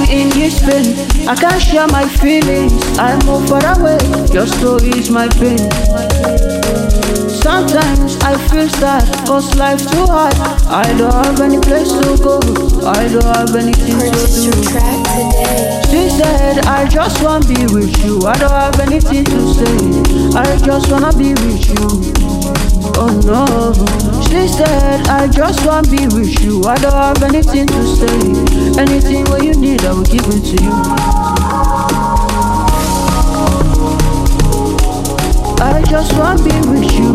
in this pain, I can't share my feelings. I move far away just to ease my pain. Sometimes I feel sad, cause life's too hard. I don't have any place to go, I don't have anything to do. She said, I just wanna be with you, I don't have anything to say, I just wanna be with you. Oh no. She said, I just wanna be with you, I don't have anything to say. Anything what you need, I will give it to you. I just wanna be with you.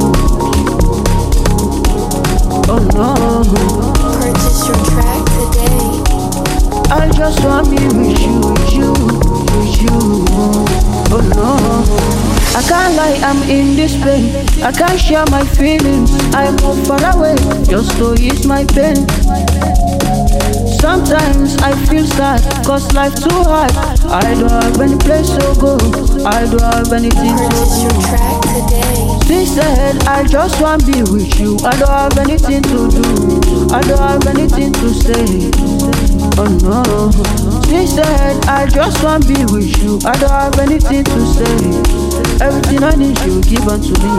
Oh no. Purchase your track today. I just wanna be with you, with you, with you. Oh no. I can't lie, I'm in this pain. I can't share my feelings. I move far away just to ease my pain. Sometimes I feel sad, cause life's too hard. I don't have any place to go, I don't have anything to Purchase your do. track today. She said, I just wanna be with you, I don't have anything to do, I don't have anything to say. Oh no. She said, I just wanna be with you, I don't have anything to say. Everything I need you give unto me.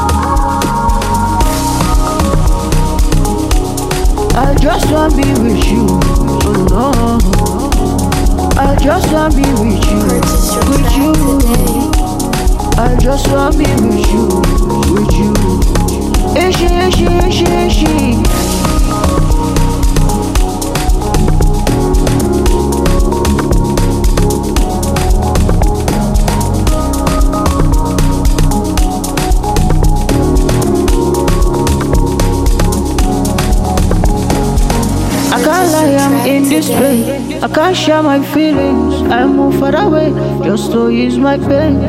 I just wanna be with you. Oh no. I just wanna be with you. Purchase your With track you. today. I just wanna be with you. With you. Ishi, ishi, ishi, ishi. I can't lie, I'm in this pain. I can't share my feelings. I move far away just to ease my pain.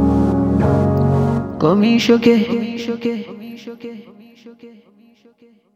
Come in, shoke.